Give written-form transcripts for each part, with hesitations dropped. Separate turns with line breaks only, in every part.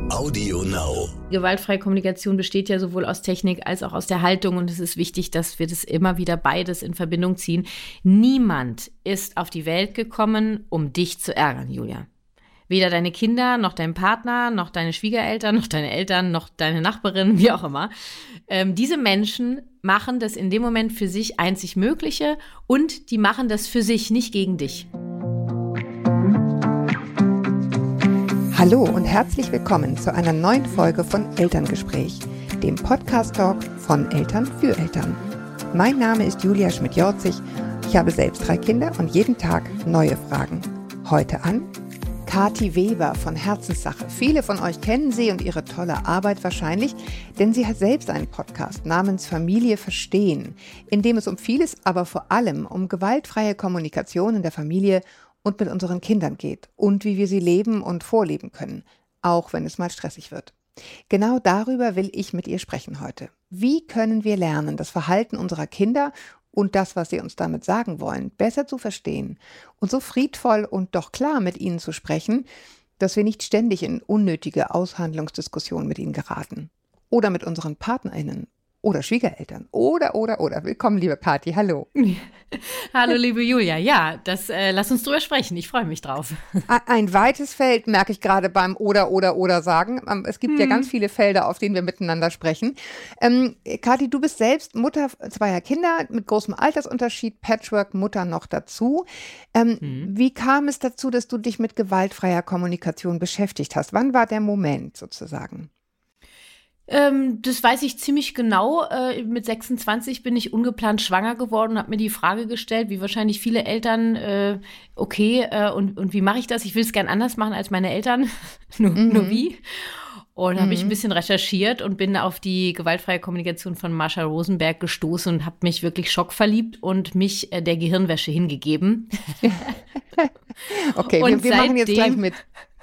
Audio Now.
Gewaltfreie Kommunikation besteht ja sowohl aus Technik als auch aus der Haltung und es ist wichtig, dass wir das immer wieder beides in Verbindung ziehen. Niemand ist auf die Welt gekommen, um dich zu ärgern, Julia. Weder deine Kinder, noch dein Partner, noch deine Schwiegereltern, noch deine Eltern, noch deine Nachbarin, wie auch immer. Diese Menschen machen das in dem Moment für sich einzig Mögliche und die machen das für sich, nicht gegen dich.
Hallo und herzlich willkommen zu einer neuen Folge von Elterngespräch, dem Podcast-Talk von Eltern für Eltern. Mein Name ist Julia Schmidt-Jorzig. Ich habe selbst 3 Kinder und jeden Tag neue Fragen. Heute an Kathi Weber von Herzenssache. Viele von euch kennen sie und ihre tolle Arbeit wahrscheinlich, denn sie hat selbst einen Podcast namens Familie verstehen, in dem es um vieles, aber vor allem um gewaltfreie Kommunikation in der Familie und mit unseren Kindern geht und wie wir sie leben und vorleben können, auch wenn es mal stressig wird. Genau darüber will ich mit ihr sprechen heute. Wie können wir lernen, das Verhalten unserer Kinder und das, was sie uns damit sagen wollen, besser zu verstehen und so friedvoll und doch klar mit ihnen zu sprechen, dass wir nicht ständig in unnötige Aushandlungsdiskussionen mit ihnen geraten oder mit unseren PartnerInnen oder Schwiegereltern oder. Willkommen, liebe Kathi, hallo.
Hallo, liebe Julia. Ja, lass uns drüber sprechen. Ich freue mich drauf.
Ein weites Feld, merke ich gerade beim oder sagen. Es gibt ja ganz viele Felder, auf denen wir miteinander sprechen. Kathi, du bist selbst Mutter 2 Kinder mit großem Altersunterschied, Patchwork-Mutter noch dazu. Wie kam es dazu, dass du dich mit gewaltfreier Kommunikation beschäftigt hast? Wann war der Moment sozusagen?
Das weiß ich ziemlich genau. Mit 26 bin ich ungeplant schwanger geworden und habe mir die Frage gestellt, wie wahrscheinlich viele Eltern, und wie mache ich das? Ich will es gern anders machen als meine Eltern, nur wie? Und habe ich ein bisschen recherchiert und bin auf die gewaltfreie Kommunikation von Marshall Rosenberg gestoßen und habe mich wirklich schockverliebt und mich der Gehirnwäsche hingegeben.
Okay, wir machen jetzt gleich mit.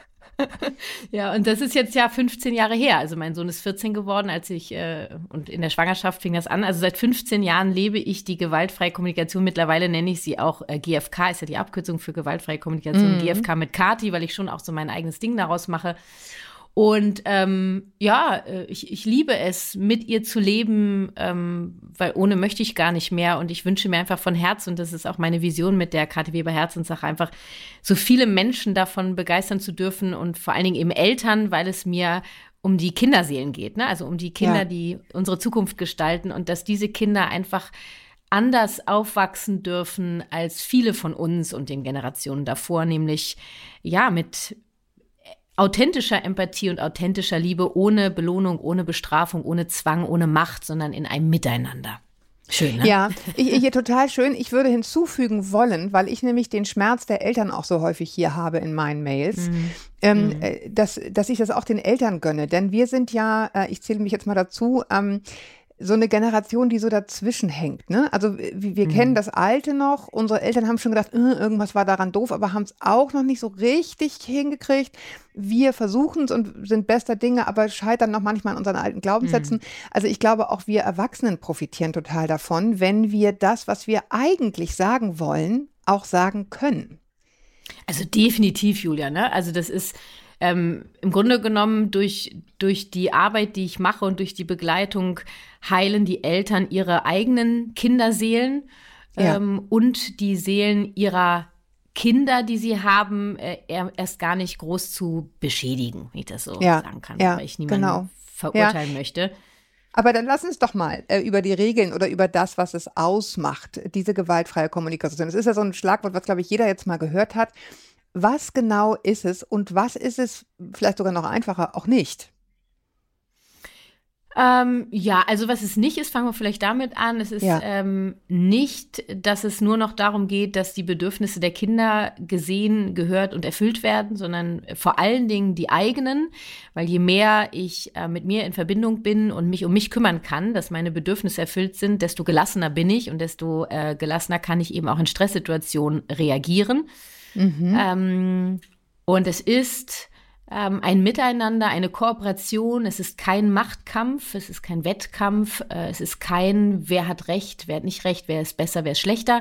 Ja, und das ist jetzt ja 15 Jahre her. Also mein Sohn ist 14 geworden, und in der Schwangerschaft fing das an. Also seit 15 Jahren lebe ich die gewaltfreie Kommunikation. Mittlerweile nenne ich sie auch GFK, ist ja die Abkürzung für gewaltfreie Kommunikation. GFK mit Kathi, weil ich schon auch so mein eigenes Ding daraus mache. Und ich liebe es, mit ihr zu leben, weil ohne möchte ich gar nicht mehr. Und ich wünsche mir einfach von Herzen, und das ist auch meine Vision mit der Kathi Weber Herzenssache, einfach so viele Menschen davon begeistern zu dürfen und vor allen Dingen eben Eltern, weil es mir um die Kinderseelen geht, ne? Also um die Kinder, die unsere Zukunft gestalten und dass diese Kinder einfach anders aufwachsen dürfen als viele von uns und den Generationen davor, nämlich mit authentischer Empathie und authentischer Liebe, ohne Belohnung, ohne Bestrafung, ohne Zwang, ohne Macht, sondern in einem Miteinander. Schön, ne? Ja,
hier total schön. Ich würde hinzufügen wollen, weil ich nämlich den Schmerz der Eltern auch so häufig hier habe in meinen Mails, dass ich das auch den Eltern gönne. Denn wir sind ja, ich zähle mich jetzt mal dazu, so eine Generation, die so dazwischen hängt, ne? Also wir kennen das Alte noch, unsere Eltern haben schon gedacht, irgendwas war daran doof, aber haben es auch noch nicht so richtig hingekriegt. Wir versuchen es und sind bester Dinge, aber scheitern noch manchmal an unseren alten Glaubenssätzen. Also ich glaube, auch wir Erwachsenen profitieren total davon, wenn wir das, was wir eigentlich sagen wollen, auch sagen können.
Also definitiv, Julia, ne? Also das ist im Grunde genommen durch die Arbeit, die ich mache und durch die Begleitung heilen die Eltern ihre eigenen Kinderseelen und die Seelen ihrer Kinder, die sie haben, erst gar nicht groß zu beschädigen, wenn ich das so sagen kann, weil ich niemanden verurteilen möchte.
Aber dann lass uns doch mal über die Regeln oder über das, was es ausmacht, diese gewaltfreie Kommunikation. Das ist ja so ein Schlagwort, was, glaube ich, jeder jetzt mal gehört hat. Was genau ist es und was ist es, vielleicht sogar noch einfacher, auch nicht?
Also was es nicht ist, fangen wir vielleicht damit an. Es ist nicht, dass es nur noch darum geht, dass die Bedürfnisse der Kinder gesehen, gehört und erfüllt werden, sondern vor allen Dingen die eigenen, weil je mehr ich mit mir in Verbindung bin und mich um mich kümmern kann, dass meine Bedürfnisse erfüllt sind, desto gelassener bin ich und desto gelassener kann ich eben auch in Stresssituationen reagieren. Und es ist ein Miteinander, eine Kooperation. Es ist kein Machtkampf, es ist kein Wettkampf, es ist kein, wer hat Recht, wer hat nicht Recht, wer ist besser, wer ist schlechter.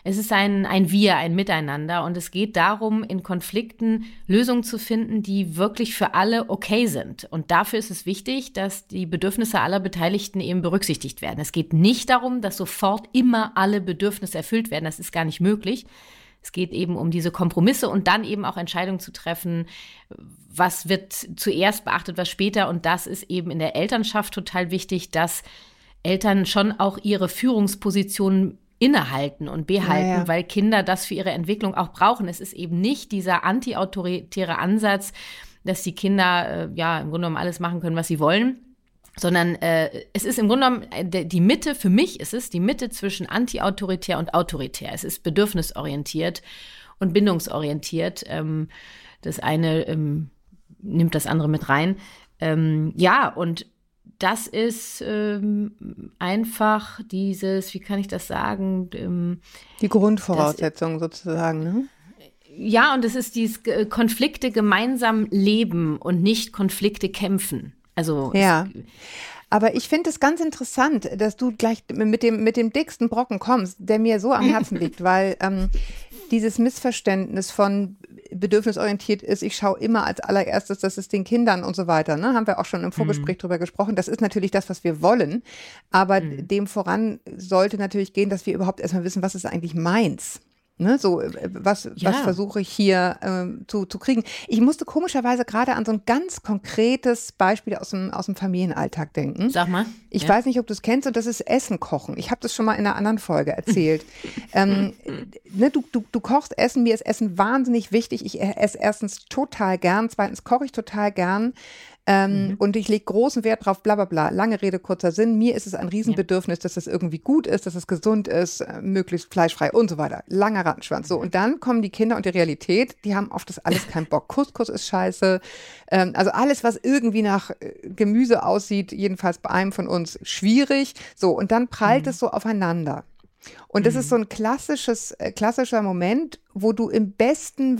Es ist ein Wir, ein Miteinander und es geht darum, in Konflikten Lösungen zu finden, die wirklich für alle okay sind. Und dafür ist es wichtig, dass die Bedürfnisse aller Beteiligten eben berücksichtigt werden. Es geht nicht darum, dass sofort immer alle Bedürfnisse erfüllt werden. Das ist gar nicht möglich. Es geht eben um diese Kompromisse und dann eben auch Entscheidungen zu treffen, was wird zuerst beachtet, was später. Und das ist eben in der Elternschaft total wichtig, dass Eltern schon auch ihre Führungspositionen innehalten und behalten, weil Kinder das für ihre Entwicklung auch brauchen. Es ist eben nicht dieser antiautoritäre Ansatz, dass die Kinder im Grunde genommen alles machen können, was sie wollen, sondern es ist im Grunde genommen die Mitte, für mich ist es die Mitte zwischen antiautoritär und autoritär. Es ist bedürfnisorientiert und bindungsorientiert. Das eine nimmt das andere mit rein. Und das ist einfach dieses, wie kann ich das sagen?
Die Grundvoraussetzung sozusagen, ne?
Ja, und es ist dieses Konflikte gemeinsam leben und nicht Konflikte kämpfen. Also
aber ich finde es ganz interessant, dass du gleich mit dem dicksten Brocken kommst, der mir so am Herzen liegt, weil dieses Missverständnis von bedürfnisorientiert ist, ich schaue immer als allererstes, dass es den Kindern und so weiter, ne, haben wir auch schon im Vorgespräch drüber gesprochen. Das ist natürlich das, was wir wollen, aber dem voran sollte natürlich gehen, dass wir überhaupt erstmal wissen, was ist eigentlich meins. Ne, so, was versuche ich hier zu kriegen? Ich musste komischerweise gerade an so ein ganz konkretes Beispiel aus dem Familienalltag denken.
Sag mal.
Ich weiß nicht, ob du es kennst, und das ist Essen kochen. Ich habe das schon mal in einer anderen Folge erzählt. Du kochst Essen, mir ist Essen wahnsinnig wichtig. Ich esse erstens total gern, zweitens koche ich total gern. Und ich lege großen Wert drauf, bla bla bla, lange Rede, kurzer Sinn. Mir ist es ein Riesenbedürfnis, dass es irgendwie gut ist, dass es gesund ist, möglichst fleischfrei und so weiter. Langer Rattenschwanz. So, und dann kommen die Kinder und die Realität, die haben auf das alles keinen Bock. Couscous ist scheiße. Also alles, was irgendwie nach Gemüse aussieht, jedenfalls bei einem von uns, schwierig. So, und dann prallt es so aufeinander. Und das ist so ein klassischer Moment, wo du im besten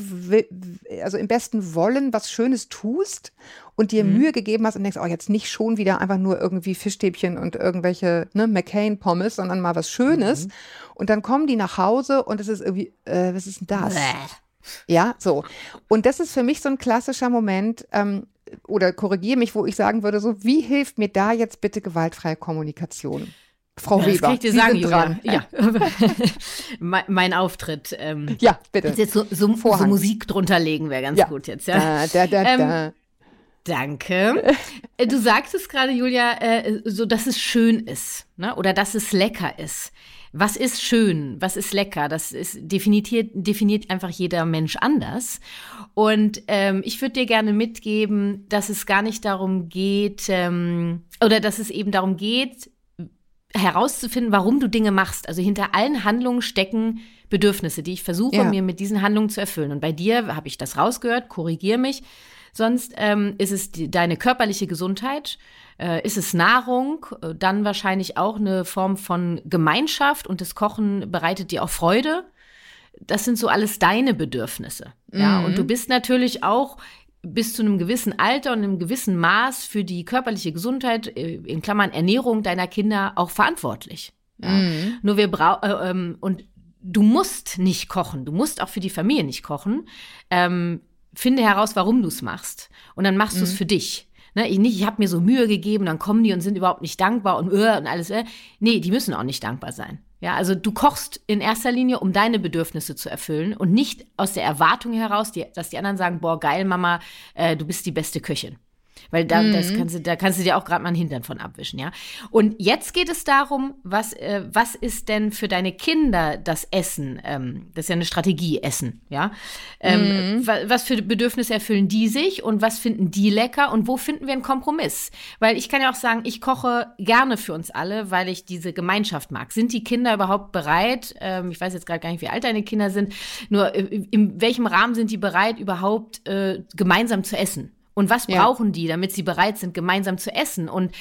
Wollen was Schönes tust und dir Mühe gegeben hast und denkst, jetzt nicht schon wieder einfach nur irgendwie Fischstäbchen und irgendwelche McCain-Pommes, sondern mal was Schönes. Und dann kommen die nach Hause und es ist irgendwie, was ist denn das? Ja, so. Und das ist für mich so ein klassischer Moment, oder korrigiere mich, wo ich sagen würde, so, wie hilft mir da jetzt bitte gewaltfreie Kommunikation? Frau Weber,
das kann ich dir
Sie
sagen,
sind dran.
Ja. Mein Auftritt.
Ja, bitte.
Jetzt so Musik drunter legen wäre ganz gut jetzt. Ja.
Da.
Danke. Du sagst es gerade, Julia, so, dass es schön ist, ne? Oder dass es lecker ist. Was ist schön? Was ist lecker? Das ist definiert einfach jeder Mensch anders. Und ich würde dir gerne mitgeben, dass es gar nicht darum geht, oder dass es eben darum geht, herauszufinden, warum du Dinge machst. Also hinter allen Handlungen stecken Bedürfnisse, die ich versuche, mir mit diesen Handlungen zu erfüllen. Und bei dir habe ich das rausgehört, korrigier mich. Sonst ist es deine körperliche Gesundheit, ist es Nahrung, dann wahrscheinlich auch eine Form von Gemeinschaft und das Kochen bereitet dir auch Freude. Das sind so alles deine Bedürfnisse. Ja, und du bist natürlich auch bis zu einem gewissen Alter und einem gewissen Maß für die körperliche Gesundheit, in Klammern Ernährung deiner Kinder, auch verantwortlich. Ja. Nur und du musst nicht kochen, du musst auch für die Familie nicht kochen. Finde heraus, warum du es machst. Und dann machst du es für dich. Ne, ich habe mir so Mühe gegeben, dann kommen die und sind überhaupt nicht dankbar und alles. Nee, die müssen auch nicht dankbar sein. Ja, also du kochst in erster Linie, um deine Bedürfnisse zu erfüllen und nicht aus der Erwartung heraus, dass die anderen sagen, boah, geil, Mama, du bist die beste Köchin. Weil da kannst du dir auch gerade mal einen Hintern von abwischen, ja. Und jetzt geht es darum, was ist denn für deine Kinder das Essen? Das ist ja eine Strategie, Essen, ja. Was für Bedürfnisse erfüllen die sich und was finden die lecker und wo finden wir einen Kompromiss? Weil ich kann ja auch sagen, ich koche gerne für uns alle, weil ich diese Gemeinschaft mag. Sind die Kinder überhaupt bereit? Ich weiß jetzt gerade gar nicht, wie alt deine Kinder sind. Nur in welchem Rahmen sind die bereit, überhaupt gemeinsam zu essen? Und was brauchen die, damit sie bereit sind, gemeinsam zu essen? Und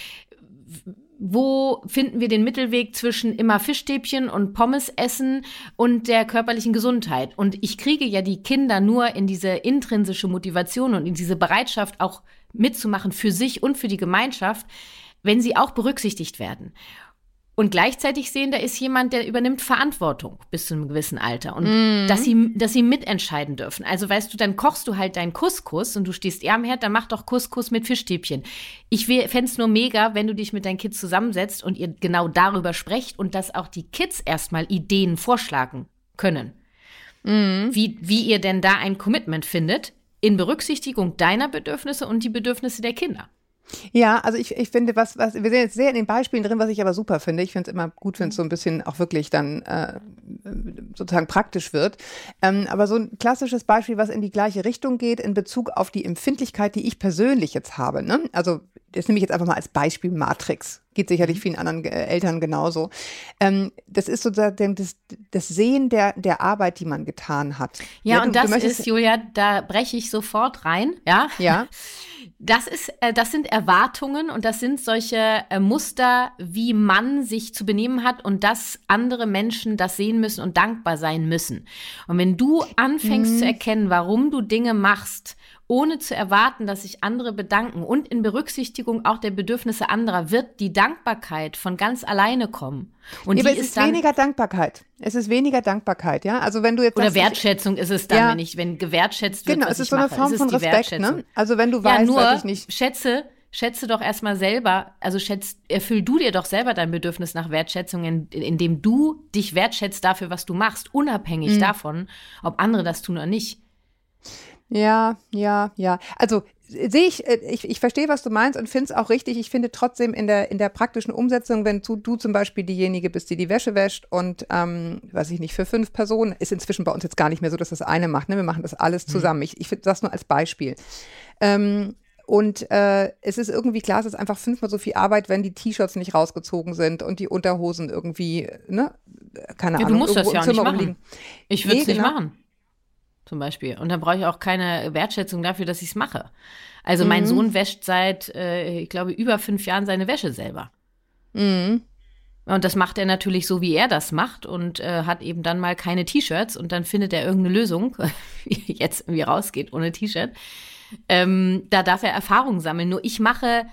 wo finden wir den Mittelweg zwischen immer Fischstäbchen und Pommes essen und der körperlichen Gesundheit? Und ich kriege ja die Kinder nur in diese intrinsische Motivation und in diese Bereitschaft auch mitzumachen für sich und für die Gemeinschaft, wenn sie auch berücksichtigt werden. Und gleichzeitig sehen, da ist jemand, der übernimmt Verantwortung bis zu einem gewissen Alter. Und dass sie mitentscheiden dürfen. Also weißt du, dann kochst du halt deinen Couscous und du stehst eher am Herd, dann mach doch Couscous mit Fischstäbchen. Ich fände es nur mega, wenn du dich mit deinen Kids zusammensetzt und ihr genau darüber sprecht und dass auch die Kids erstmal Ideen vorschlagen können. Wie ihr denn da ein Commitment findet, in Berücksichtigung deiner Bedürfnisse und die Bedürfnisse der Kinder.
Ja, also ich finde, wir sehen jetzt sehr in den Beispielen drin, was ich aber super finde. Ich finde es immer gut, wenn es so ein bisschen auch wirklich dann sozusagen praktisch wird. Aber so ein klassisches Beispiel, was in die gleiche Richtung geht, in Bezug auf die Empfindlichkeit, die ich persönlich jetzt habe. Ne? Also das nehme ich jetzt einfach mal als Beispiel Matrix. Geht sicherlich vielen anderen Eltern genauso. Das ist sozusagen das Sehen der Arbeit, die man getan hat.
Ja, und das ist, Julia, da breche ich sofort rein. Ja. Das sind Erwartungen und das sind solche Muster, wie man sich zu benehmen hat und dass andere Menschen das sehen müssen und dankbar sein müssen. Und wenn du anfängst zu erkennen, warum du Dinge machst, ohne zu erwarten, dass sich andere bedanken und in Berücksichtigung auch der Bedürfnisse anderer, wird die Dankbarkeit von ganz alleine kommen. Und
aber es ist weniger Dankbarkeit. Es ist weniger Dankbarkeit, ja. Also wenn du jetzt
oder Wertschätzung ist es dann, wenn gewertschätzt wird,
genau,
was
es ist
ich
so eine
mache.
Form von Respekt, ne? Also wenn du weißt, dass ich nicht
schätze doch erstmal selber, also erfüll du dir doch selber dein Bedürfnis nach Wertschätzung, indem du dich wertschätzt dafür, was du machst, unabhängig davon, ob andere das tun oder nicht.
Ja. Also sehe ich verstehe, was du meinst und finde es auch richtig. Ich finde trotzdem in der praktischen Umsetzung, wenn du zum Beispiel diejenige bist, die Wäsche wäscht und, weiß ich nicht, für 5 Personen, ist inzwischen bei uns jetzt gar nicht mehr so, dass das eine macht. Ne? Wir machen das alles zusammen. Ich finde das nur als Beispiel. Und es ist irgendwie klar, es ist einfach 5-mal so viel Arbeit, wenn die T-Shirts nicht rausgezogen sind und die Unterhosen irgendwie, ne, keine Ahnung.
Du musst das ja auch nicht machen.
Rumliegen.
Ich würde es nicht machen. Zum Beispiel. Und dann brauche ich auch keine Wertschätzung dafür, dass ich es mache. Also mein Sohn wäscht seit, ich glaube, über 5 Jahren seine Wäsche selber. Und das macht er natürlich so, wie er das macht und hat eben dann mal keine T-Shirts und dann findet er irgendeine Lösung, wie jetzt irgendwie rausgeht ohne T-Shirt. Da darf er Erfahrung sammeln. Nur ich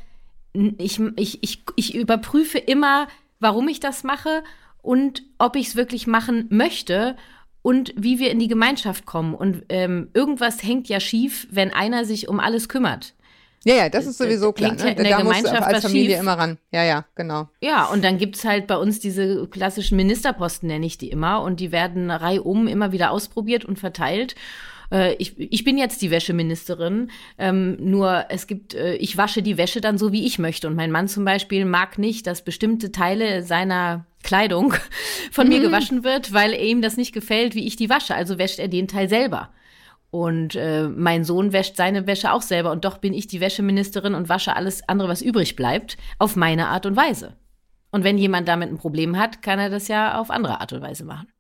überprüfe immer, warum ich das mache und ob ich es wirklich machen möchte und wie wir in die Gemeinschaft kommen. Und irgendwas hängt ja schief, wenn einer sich um alles kümmert.
Ja, das ist sowieso klar. Ne?
Da musst du als
Familie immer ran. Ja, genau.
Ja, und dann gibt's halt bei uns diese klassischen Ministerposten, nenne ich die immer. Und die werden reihum immer wieder ausprobiert und verteilt. Ich bin jetzt die Wäscheministerin, nur ich wasche die Wäsche dann so, wie ich möchte. Und mein Mann zum Beispiel mag nicht, dass bestimmte Teile seiner Kleidung von mir gewaschen wird, weil ihm das nicht gefällt, wie ich die wasche. Also wäscht er den Teil selber. Und mein Sohn wäscht seine Wäsche auch selber. Und doch bin ich die Wäscheministerin und wasche alles andere, was übrig bleibt, auf meine Art und Weise. Und wenn jemand damit ein Problem hat, kann er das ja auf andere Art und Weise machen.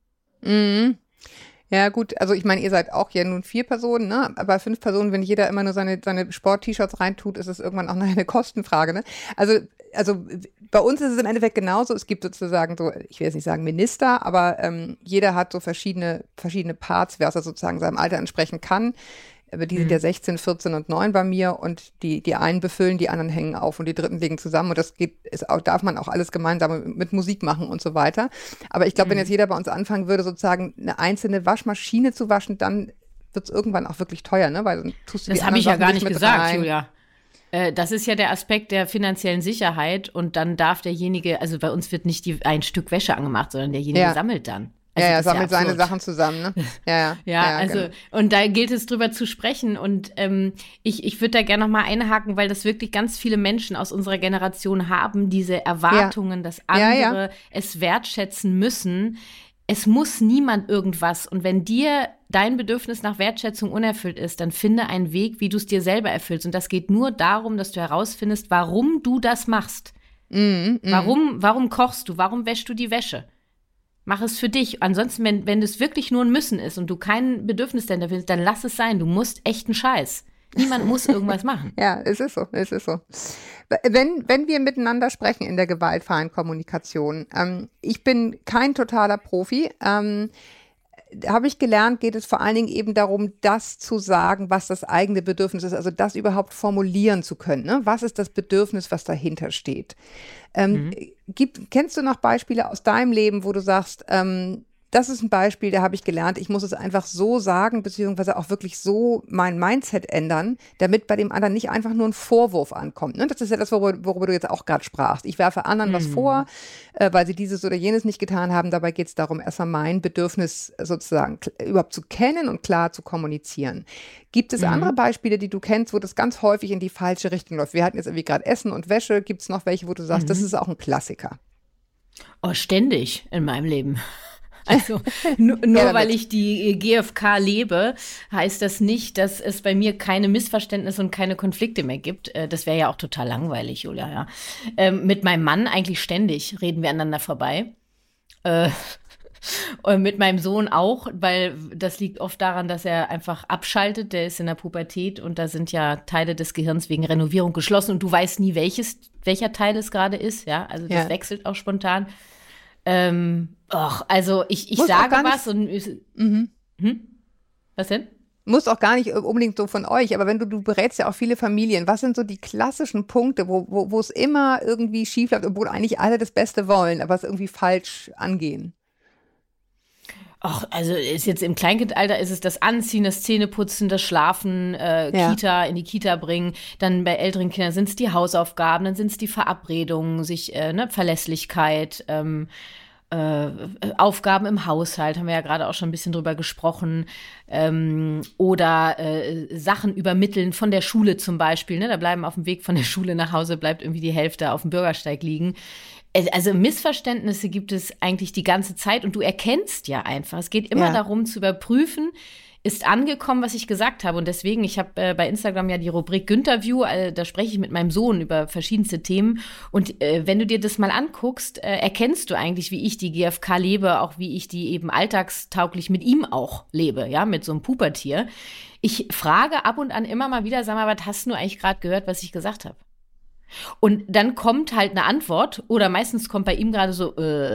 Ja gut, also ich meine, ihr seid auch ja nun 4 Personen, ne? Aber 5 Personen, wenn jeder immer nur seine Sport-T-Shirts reintut, ist es irgendwann auch noch eine Kostenfrage, ne? Also bei uns ist es im Endeffekt genauso. Es gibt sozusagen so, ich will jetzt nicht sagen Minister, aber jeder hat so verschiedene Parts, wer es sozusagen seinem Alter entsprechen kann. Aber die sind ja 16, 14 und 9 bei mir und die einen befüllen, die anderen hängen auf und die dritten liegen zusammen und das darf man auch alles gemeinsam mit Musik machen und so weiter. Aber ich glaube, wenn jetzt jeder bei uns anfangen würde, sozusagen eine einzelne Waschmaschine zu waschen, dann wird es irgendwann auch wirklich teuer, ne? Weil dann tust du
das habe ich ja gar nicht gesagt, Julia. Das ist ja der Aspekt der finanziellen Sicherheit und dann darf derjenige, also bei uns wird nicht ein Stück Wäsche angemacht, sondern derjenige sammelt dann. Also
ja, sammelt seine Sachen zusammen, ne? Ja,
also, genau. Und da gilt es drüber zu sprechen und ich würde da gerne noch mal einhaken, weil das wirklich ganz viele Menschen aus unserer Generation haben, diese Erwartungen, dass andere es wertschätzen müssen. Es muss niemand irgendwas und wenn dir dein Bedürfnis nach Wertschätzung unerfüllt ist, dann finde einen Weg, wie du es dir selber erfüllst und das geht nur darum, dass du herausfindest, warum du das machst. Warum kochst du? Warum wäschst du die Wäsche? Mach es für dich. Ansonsten, wenn es wirklich nur ein Müssen ist und du kein Bedürfnis dahinter findest, dann lass es sein. Du musst echten Scheiß. Niemand muss irgendwas machen.
Ja, es ist so. Wenn wir miteinander sprechen in der gewaltfreien Kommunikation, ich bin kein totaler Profi. habe ich gelernt, geht es vor allen Dingen eben darum, das zu sagen, was das eigene Bedürfnis ist, also das überhaupt formulieren zu können. Ne? Was ist das Bedürfnis, was dahinter steht? Kennst du noch Beispiele aus deinem Leben, wo du sagst, das ist ein Beispiel, da habe ich gelernt, ich muss es einfach so sagen, beziehungsweise auch wirklich so mein Mindset ändern, damit bei dem anderen nicht einfach nur ein Vorwurf ankommt. Ne? Das ist ja das, worüber du jetzt auch gerade sprachst. Ich werfe anderen was vor, weil sie dieses oder jenes nicht getan haben. Dabei geht es darum, erstmal mein Bedürfnis sozusagen überhaupt zu kennen und klar zu kommunizieren. Gibt es andere Beispiele, die du kennst, wo das ganz häufig in die falsche Richtung läuft? Wir hatten jetzt irgendwie gerade Essen und Wäsche. Gibt es noch welche, wo du sagst, das ist auch ein Klassiker?
Oh, ständig in meinem Leben. Also nur weil ich die GfK lebe, heißt das nicht, dass es bei mir keine Missverständnisse und keine Konflikte mehr gibt. Das wäre ja auch total langweilig, Julia. Ja. Mit meinem Mann eigentlich ständig reden wir aneinander vorbei. Und mit meinem Sohn auch, weil das liegt oft daran, dass er einfach abschaltet. Der ist in der Pubertät und da sind ja Teile des Gehirns wegen Renovierung geschlossen und du weißt nie, welcher Teil es gerade ist. Ja, also das wechselt auch spontan. Also ich sage was und Was denn?
Muss auch gar nicht unbedingt so von euch, aber wenn du berätst ja auch viele Familien, was sind so die klassischen Punkte, wo es immer irgendwie schief läuft, obwohl eigentlich alle das Beste wollen, aber es irgendwie falsch angehen?
Also ist jetzt im Kleinkindalter ist es das Anziehen, das Zähneputzen, das Schlafen, Kita, in die Kita bringen. Dann bei älteren Kindern sind es die Hausaufgaben, dann sind es die Verabredungen, Verlässlichkeit, Aufgaben im Haushalt, haben wir ja gerade auch schon ein bisschen drüber gesprochen, oder Sachen übermitteln von der Schule zum Beispiel, ne? Da bleiben auf dem Weg von der Schule nach Hause, bleibt irgendwie die Hälfte auf dem Bürgersteig liegen. Also Missverständnisse gibt es eigentlich die ganze Zeit und du erkennst ja einfach, es geht immer darum zu überprüfen, ist angekommen, was ich gesagt habe. Und deswegen, ich habe bei Instagram ja die Rubrik Güntherview, da spreche ich mit meinem Sohn über verschiedenste Themen. Und wenn du dir das mal anguckst, erkennst du eigentlich, wie ich die GfK lebe, auch wie ich die eben alltagstauglich mit ihm auch lebe, ja, mit so einem Pubertier. Ich frage ab und an immer mal wieder, sag mal, was hast du eigentlich gerade gehört, was ich gesagt habe? Und dann kommt halt eine Antwort oder meistens kommt bei ihm gerade so,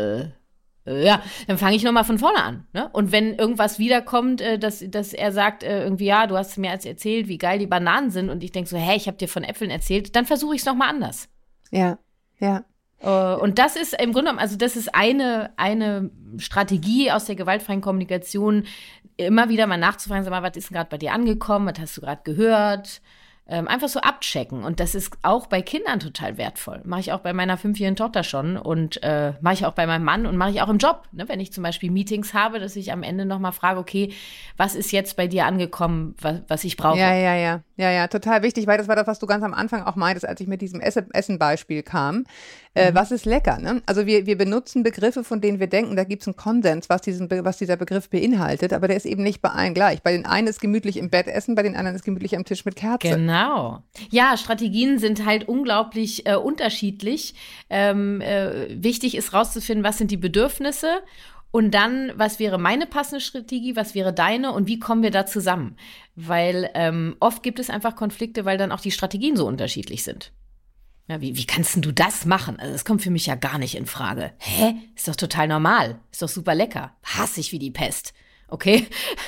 dann fange ich nochmal von vorne an. Ne? Und wenn irgendwas wiederkommt, dass er sagt irgendwie, ja, du hast mir jetzt erzählt, wie geil die Bananen sind und ich denke so, ich habe dir von Äpfeln erzählt, dann versuche ich es nochmal anders.
Ja, ja.
Und das ist im Grunde genommen, also das ist eine Strategie aus der gewaltfreien Kommunikation, immer wieder mal nachzufragen, sag mal, was ist denn gerade bei dir angekommen, was hast du gerade gehört? Einfach so abchecken. Und das ist auch bei Kindern total wertvoll. Mache ich auch bei meiner 5-jährigen Tochter schon und mache ich auch bei meinem Mann und mache ich auch im Job. Ne? Wenn ich zum Beispiel Meetings habe, dass ich am Ende nochmal frage, okay, was ist jetzt bei dir angekommen, was ich brauche?
Ja, total wichtig, weil das war das, was du ganz am Anfang auch meintest, als ich mit diesem Essen-Beispiel kam. Was ist lecker? Ne? Also wir benutzen Begriffe, von denen wir denken, da gibt es einen Konsens, was dieser Begriff beinhaltet, aber der ist eben nicht bei allen gleich. Bei den einen ist gemütlich im Bett essen, bei den anderen ist gemütlich am Tisch mit Kerze.
Genau. Ja, Strategien sind halt unglaublich unterschiedlich. Wichtig ist rauszufinden, was sind die Bedürfnisse und dann, was wäre meine passende Strategie, was wäre deine und wie kommen wir da zusammen? Weil oft gibt es einfach Konflikte, weil dann auch die Strategien so unterschiedlich sind. Ja, wie kannst denn du das machen? Also das kommt für mich ja gar nicht in Frage. Ist doch total normal. Ist doch super lecker. Hasse ich wie die Pest. Okay?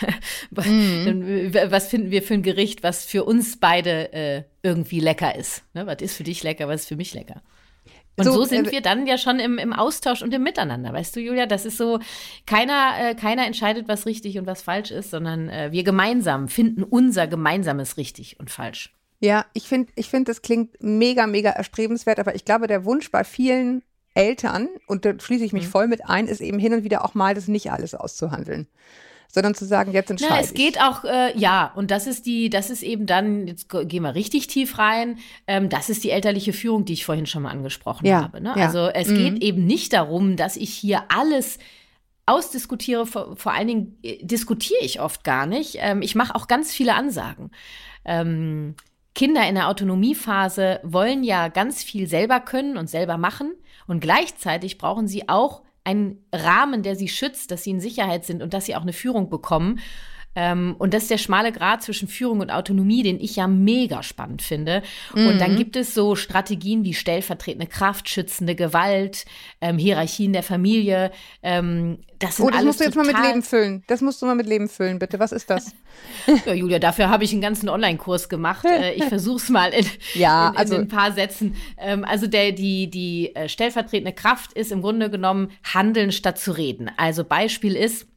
Was finden wir für ein Gericht, was für uns beide irgendwie lecker ist? Ne? Was ist für dich lecker, was ist für mich lecker? Und so sind wir dann ja schon im Austausch und im Miteinander. Weißt du, Julia, das ist so, keiner entscheidet, was richtig und was falsch ist, sondern wir gemeinsam finden unser gemeinsames richtig und falsch.
Ja, ich finde, das klingt mega, mega erstrebenswert, aber ich glaube, der Wunsch bei vielen Eltern, und da schließe ich mich voll mit ein, ist eben hin und wieder auch mal, das nicht alles auszuhandeln, sondern zu sagen, jetzt entscheide ich.
Es geht auch, und das ist eben dann, jetzt gehen wir richtig tief rein, das ist die elterliche Führung, die ich vorhin schon mal angesprochen habe. Ne? Ja. Also es geht eben nicht darum, dass ich hier alles ausdiskutiere, vor allen Dingen diskutiere ich oft gar nicht. Ich mache auch ganz viele Ansagen. Kinder in der Autonomiephase wollen ja ganz viel selber können und selber machen und gleichzeitig brauchen sie auch einen Rahmen, der sie schützt, dass sie in Sicherheit sind und dass sie auch eine Führung bekommen. Und das ist der schmale Grat zwischen Führung und Autonomie, den ich ja mega spannend finde. Und dann gibt es so Strategien wie stellvertretende Kraft, schützende Gewalt, Hierarchien der Familie. Das
musst du jetzt mal mit Leben füllen. Das musst du mal mit Leben füllen, bitte. Was ist das?
Ja, Julia, dafür habe ich einen ganzen Online-Kurs gemacht. Ich versuche es mal in ein paar Sätzen. Also die stellvertretende Kraft ist im Grunde genommen Handeln statt zu reden. Also Beispiel ist,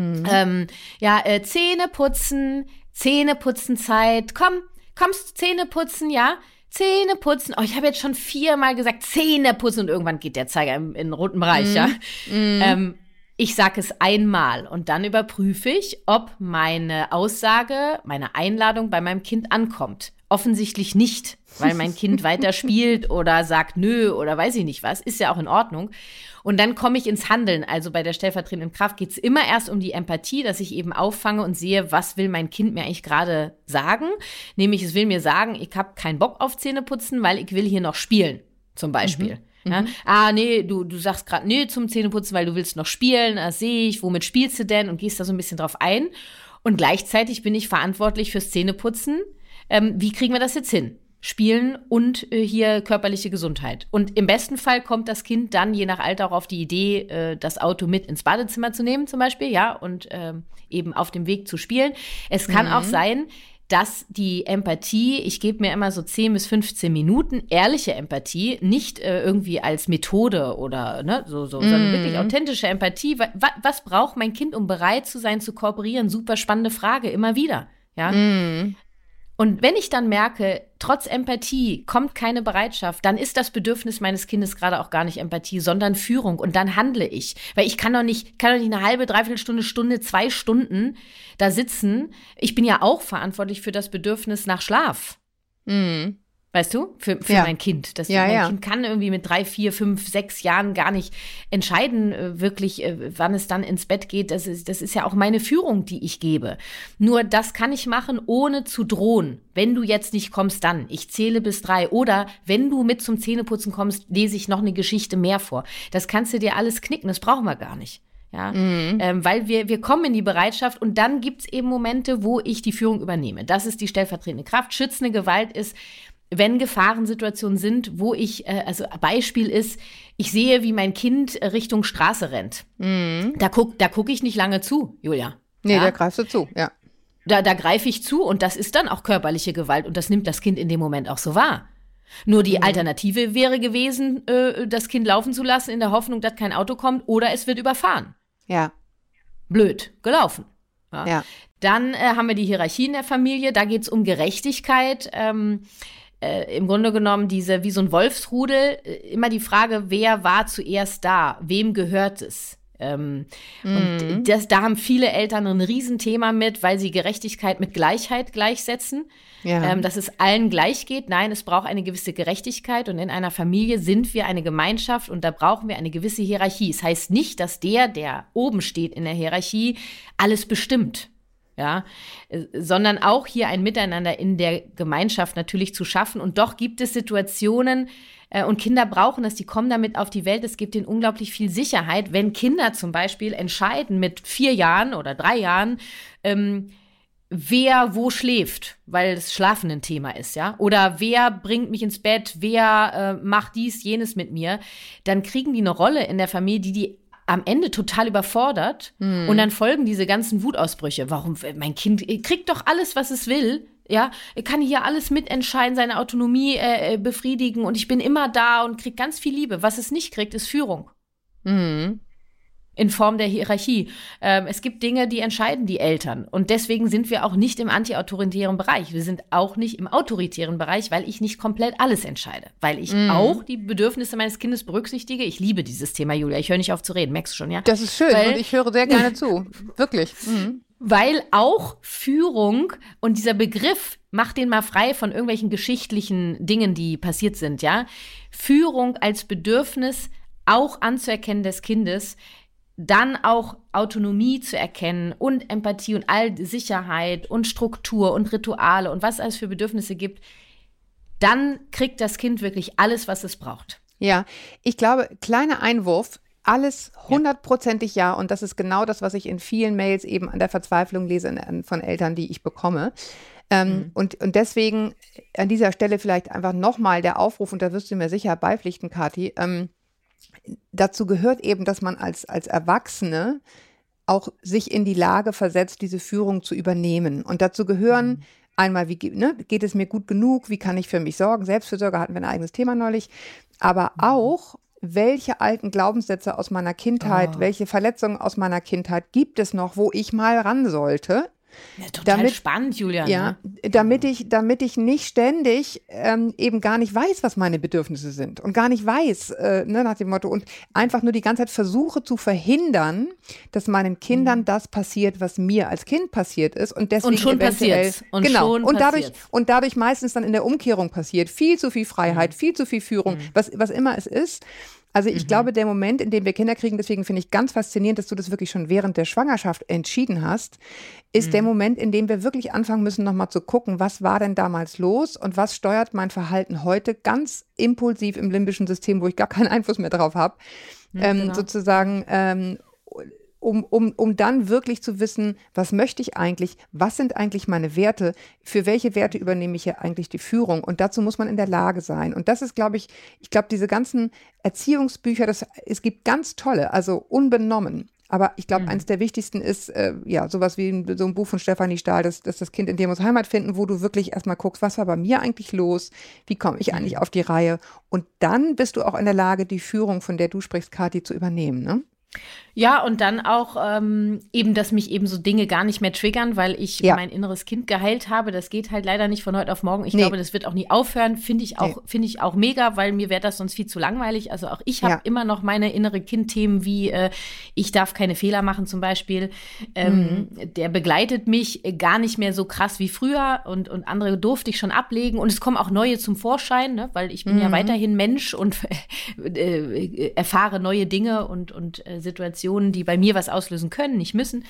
Zähne putzen Zeit. Kommst du Zähne putzen, ja? Zähne putzen. Oh, ich habe jetzt schon 4-mal gesagt, Zähne putzen und irgendwann geht der Zeiger in den roten Bereich, ja? Ich sage es einmal und dann überprüfe ich, ob meine Aussage, meine Einladung bei meinem Kind ankommt. Offensichtlich nicht, weil mein Kind weiter spielt oder sagt nö oder weiß ich nicht was. Ist ja auch in Ordnung. Und dann komme ich ins Handeln. Also bei der stellvertretenden Kraft geht es immer erst um die Empathie, dass ich eben auffange und sehe, was will mein Kind mir eigentlich gerade sagen. Nämlich, es will mir sagen, ich habe keinen Bock auf Zähneputzen, weil ich will hier noch spielen, zum Beispiel. Ja? Nee, du sagst gerade nee zum Zähneputzen, weil du willst noch spielen. Das sehe ich. Womit spielst du denn? Und gehst da so ein bisschen drauf ein. Und gleichzeitig bin ich verantwortlich fürs Zähneputzen. Wie kriegen wir das jetzt hin? Spielen und hier körperliche Gesundheit. Und im besten Fall kommt das Kind dann je nach Alter auch auf die Idee, das Auto mit ins Badezimmer zu nehmen zum Beispiel, ja, und eben auf dem Weg zu spielen. Es kann auch sein, dass die Empathie, ich gebe mir immer so 10 bis 15 Minuten, ehrliche Empathie, nicht irgendwie als Methode oder sondern wirklich authentische Empathie. Was braucht mein Kind, um bereit zu sein, zu kooperieren? Super spannende Frage, immer wieder, ja. Und wenn ich dann merke, trotz Empathie kommt keine Bereitschaft, dann ist das Bedürfnis meines Kindes gerade auch gar nicht Empathie, sondern Führung. Und dann handle ich. Weil ich kann doch nicht eine halbe, dreiviertel Stunde, 2 Stunden da sitzen. Ich bin ja auch verantwortlich für das Bedürfnis nach Schlaf. Weißt du? Für mein Kind. Mein Kind kann irgendwie mit 3, 4, 5, 6 Jahren gar nicht entscheiden, wirklich, wann es dann ins Bett geht. Das ist ja auch meine Führung, die ich gebe. Nur das kann ich machen, ohne zu drohen. Wenn du jetzt nicht kommst, dann. Ich zähle bis 3. Oder wenn du mit zum Zähneputzen kommst, lese ich noch eine Geschichte mehr vor. Das kannst du dir alles knicken. Das brauchen wir gar nicht. Ja, weil wir kommen in die Bereitschaft und dann gibt's eben Momente, wo ich die Führung übernehme. Das ist die stellvertretende Kraft. Schützende Gewalt ist, wenn Gefahrensituationen sind, wo ich, also Beispiel ist, ich sehe, wie mein Kind Richtung Straße rennt. Da guck ich nicht lange zu, Julia.
Nee, da greifst du zu, ja.
Da greife ich zu und das ist dann auch körperliche Gewalt und das nimmt das Kind in dem Moment auch so wahr. Nur die Alternative wäre gewesen, das Kind laufen zu lassen in der Hoffnung, dass kein Auto kommt oder es wird überfahren.
Ja.
Blöd gelaufen.
Ja.
Dann haben wir die Hierarchie in der Familie, da geht es um Gerechtigkeit, im Grunde genommen wie so ein Wolfsrudel, immer die Frage, wer war zuerst da, wem gehört es? Und da haben viele Eltern ein Riesenthema mit, weil sie Gerechtigkeit mit Gleichheit gleichsetzen, dass es allen gleich geht. Nein, es braucht eine gewisse Gerechtigkeit und in einer Familie sind wir eine Gemeinschaft und da brauchen wir eine gewisse Hierarchie. Es heißt nicht, dass der oben steht in der Hierarchie, alles bestimmt. Ja, sondern auch hier ein Miteinander in der Gemeinschaft natürlich zu schaffen. Und doch gibt es Situationen, und Kinder brauchen das, die kommen damit auf die Welt. Es gibt ihnen unglaublich viel Sicherheit, wenn Kinder zum Beispiel entscheiden mit 4 Jahren oder 3 Jahren, wer wo schläft, weil das Schlafen ein Thema ist, ja, oder wer bringt mich ins Bett, wer macht dies, jenes mit mir, dann kriegen die eine Rolle in der Familie, die am Ende total überfordert und dann folgen diese ganzen Wutausbrüche. Warum? Mein Kind kriegt doch alles, was es will. Ja, kann hier alles mitentscheiden, seine Autonomie befriedigen und ich bin immer da und kriegt ganz viel Liebe. Was es nicht kriegt, ist Führung. In Form der Hierarchie. Es gibt Dinge, die entscheiden die Eltern. Und deswegen sind wir auch nicht im antiautoritären Bereich. Wir sind auch nicht im autoritären Bereich, weil ich nicht komplett alles entscheide. Weil ich auch die Bedürfnisse meines Kindes berücksichtige. Ich liebe dieses Thema, Julia. Ich höre nicht auf zu reden. Merkst du schon, ja?
Das ist schön und ich höre sehr gerne zu. Wirklich.
Weil auch Führung und dieser Begriff, mach den mal frei von irgendwelchen geschichtlichen Dingen, die passiert sind, ja? Führung als Bedürfnis auch anzuerkennen des Kindes, dann auch Autonomie zu erkennen und Empathie und all Sicherheit und Struktur und Rituale und was es alles für Bedürfnisse gibt, dann kriegt das Kind wirklich alles, was es braucht.
Ja, ich glaube, kleiner Einwurf, alles 100%ig ja. Und das ist genau das, was ich in vielen Mails eben an der Verzweiflung lese von Eltern, die ich bekomme. Und deswegen an dieser Stelle vielleicht einfach nochmal der Aufruf, und da wirst du mir sicher beipflichten, Kathi, dazu gehört eben, dass man als Erwachsene auch sich in die Lage versetzt, diese Führung zu übernehmen. Und dazu gehören einmal, geht es mir gut genug, wie kann ich für mich sorgen? Selbstfürsorge hatten wir ein eigenes Thema neulich. Aber auch, welche alten Glaubenssätze aus meiner Kindheit, welche Verletzungen aus meiner Kindheit gibt es noch, wo ich mal ran sollte?
Ja, total spannend, Julia.
Ja,
ne?
damit ich nicht ständig eben gar nicht weiß, was meine Bedürfnisse sind und gar nicht weiß, nach dem Motto, und einfach nur die ganze Zeit versuche zu verhindern, dass meinen Kindern das passiert, was mir als Kind passiert ist, und deswegen
und schon passiert
und dadurch meistens dann in der Umkehrung passiert viel zu viel Freiheit, viel zu viel Führung, was immer es ist. Also ich glaube, der Moment, in dem wir Kinder kriegen, deswegen finde ich ganz faszinierend, dass du das wirklich schon während der Schwangerschaft entschieden hast, ist der Moment, in dem wir wirklich anfangen müssen, nochmal zu gucken, was war denn damals los und was steuert mein Verhalten heute ganz impulsiv im limbischen System, wo ich gar keinen Einfluss mehr drauf habe, sozusagen, um dann wirklich zu wissen, was möchte ich eigentlich, was sind eigentlich meine Werte, für welche Werte übernehme ich hier eigentlich die Führung, und dazu muss man in der Lage sein. Und das ist, glaube ich, diese ganzen Erziehungsbücher, es gibt ganz tolle, also unbenommen, aber ich glaube, eins der wichtigsten ist, sowas wie so ein Buch von Stefanie Stahl, das Kind in dir muss Heimat finden, wo du wirklich erstmal guckst, was war bei mir eigentlich los, wie komme ich eigentlich auf die Reihe, und dann bist du auch in der Lage, die Führung, von der du sprichst, Kathi, zu übernehmen, ne?
Ja, und dann auch eben, dass mich eben so Dinge gar nicht mehr triggern, weil ich mein inneres Kind geheilt habe. Das geht halt leider nicht von heute auf morgen. Ich glaube, das wird auch nie aufhören. Finde ich auch mega, weil mir wäre das sonst viel zu langweilig. Also auch ich habe immer noch meine innere Kindthemen, wie ich darf keine Fehler machen zum Beispiel. Der begleitet mich gar nicht mehr so krass wie früher, und andere durfte ich schon ablegen. Und es kommen auch neue zum Vorschein, ne? Weil ich bin ja weiterhin Mensch und erfahre neue Dinge und Situationen, die bei mir was auslösen können, nicht müssen.